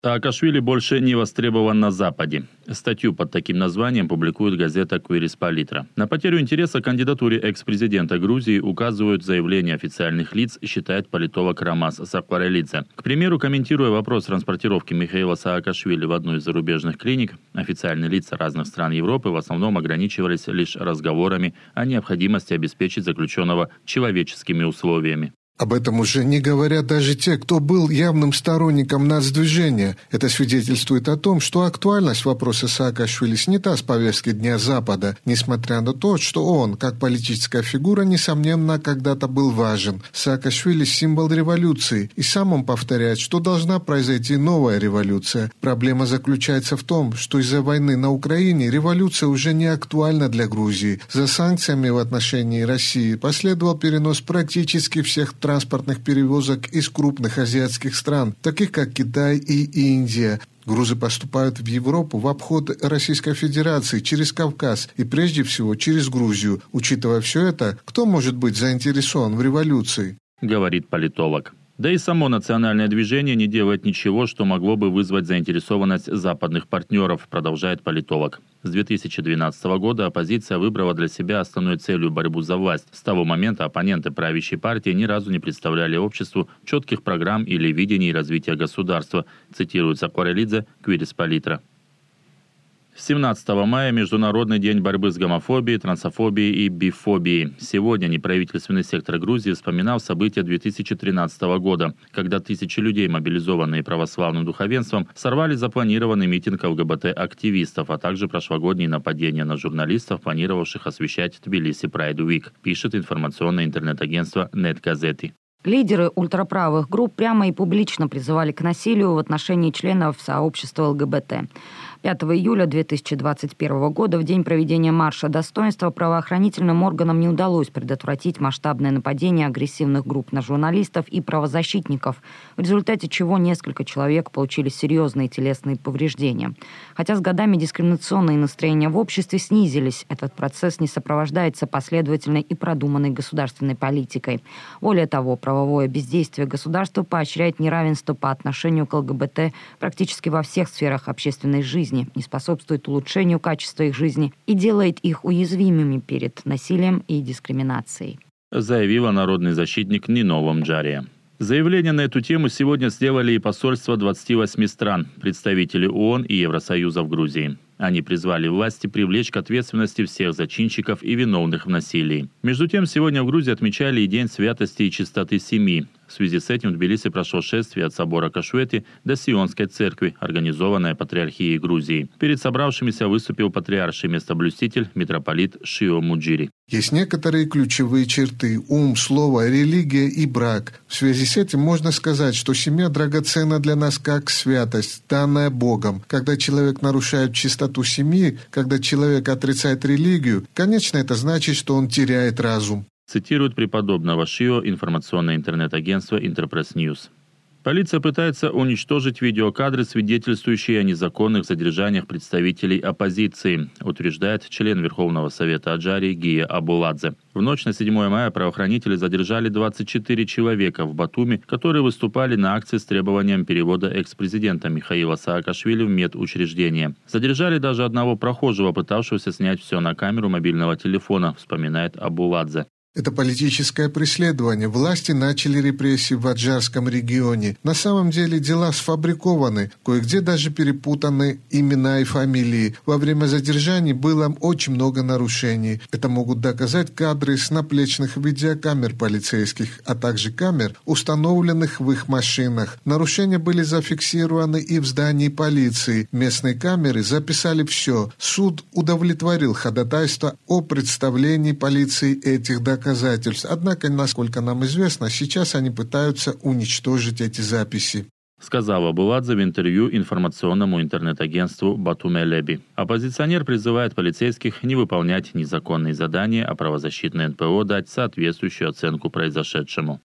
Саакашвили больше не востребован на Западе. Статью под таким названием публикует газета «Квирис Политра». На потерю интереса к кандидатуре экс-президента Грузии указывают заявления официальных лиц, считает политолог Ромас Сакварелидзе. К примеру, комментируя вопрос транспортировки Михаила Саакашвили в одну из зарубежных клиник, официальные лица разных стран Европы в основном ограничивались лишь разговорами о необходимости обеспечить заключенного человеческими условиями. Об этом уже не говорят даже те, кто был явным сторонником нацдвижения. Это свидетельствует о том, что актуальность вопроса Саакашвили снята с повестки Дня Запада, несмотря на то, что он, как политическая фигура, несомненно, когда-то был важен. Саакашвили – символ революции, и сам он повторяет, что должна произойти новая революция. Проблема заключается в том, что из-за войны на Украине революция уже не актуальна для Грузии. За санкциями в отношении России последовал перенос практически всех транспортных перевозок из крупных азиатских стран, таких как Китай и Индия. Грузы поступают в Европу в обход Российской Федерации через Кавказ и прежде всего через Грузию. Учитывая все это, кто может быть заинтересован в революции? Говорит политолог. Да и само национальное движение не делает ничего, что могло бы вызвать заинтересованность западных партнеров, продолжает политолог. С 2012 года оппозиция выбрала для себя основной целью борьбу за власть. С того момента оппоненты правящей партии ни разу не представляли обществу четких программ или видений развития государства, цитирует Сакварелидзе «Квирис Политра». 17 мая – Международный день борьбы с гомофобией, трансофобией и бифобией. Сегодня неправительственный сектор Грузии вспоминал события 2013 года, когда тысячи людей, мобилизованные православным духовенством, сорвали запланированный митинг ЛГБТ-активистов, а также прошлогодние нападения на журналистов, планировавших освещать Тбилиси Pride Week, пишет информационное интернет-агентство NetGazety. Лидеры ультраправых групп прямо и публично призывали к насилию в отношении членов сообщества ЛГБТ. 5 июля 2021 года, в день проведения марша достоинства, правоохранительным органам не удалось предотвратить масштабное нападение агрессивных групп на журналистов и правозащитников, в результате чего несколько человек получили серьезные телесные повреждения. Хотя с годами дискриминационные настроения в обществе снизились, этот процесс не сопровождается последовательной и продуманной государственной политикой. Более того, правовое бездействие государства поощряет неравенство по отношению к ЛГБТ практически во всех сферах общественной жизни, не способствует улучшению качества их жизни и делает их уязвимыми перед насилием и дискриминацией, заявила народный защитник Нино Ламджария. Заявление на эту тему сегодня сделали и посольства 28 стран, представители ООН и Евросоюза в Грузии. Они призвали власти привлечь к ответственности всех зачинщиков и виновных в насилии. Между тем, сегодня в Грузии отмечали и День святости и чистоты семьи. В связи с этим в Тбилиси прошло шествие от собора Кашуэти до Сионской церкви, организованное Патриархией Грузии. Перед собравшимися выступил патриарший местоблюститель митрополит Шио Муджири. Есть некоторые ключевые черты – ум, слово, религия и брак. В связи с этим можно сказать, что семья драгоценна для нас как святость, данная Богом. Когда человек нарушает чистоту семьи, когда человек отрицает религию, конечно, это значит, что он теряет разум. Цитирует преподобного Шио информационное интернет-агентство Интерпресс Ньюс. Полиция пытается уничтожить видеокадры, свидетельствующие о незаконных задержаниях представителей оппозиции, утверждает член Верховного Совета Аджарии Гия Абуладзе. В ночь на 7 мая правоохранители задержали 24 человека в Батуми, которые выступали на акции с требованием перевода экс-президента Михаила Саакашвили в медучреждение. Задержали даже одного прохожего, пытавшегося снять все на камеру мобильного телефона, вспоминает Абуладзе. Это политическое преследование. Власти начали репрессии в Аджарском регионе. На самом деле дела сфабрикованы, кое-где даже перепутаны имена и фамилии. Во время задержаний было очень много нарушений. Это могут доказать кадры с наплечных видеокамер полицейских, а также камер, установленных в их машинах. Нарушения были зафиксированы и в здании полиции. Местные камеры записали все. Суд удовлетворил ходатайство о представлении полиции этих доказательств. Однако, насколько нам известно, сейчас они пытаются уничтожить эти записи. Сказала Абуладзе в интервью информационному интернет-агентству Батуме Леби. Оппозиционер призывает полицейских не выполнять незаконные задания, а правозащитное НПО дать соответствующую оценку произошедшему.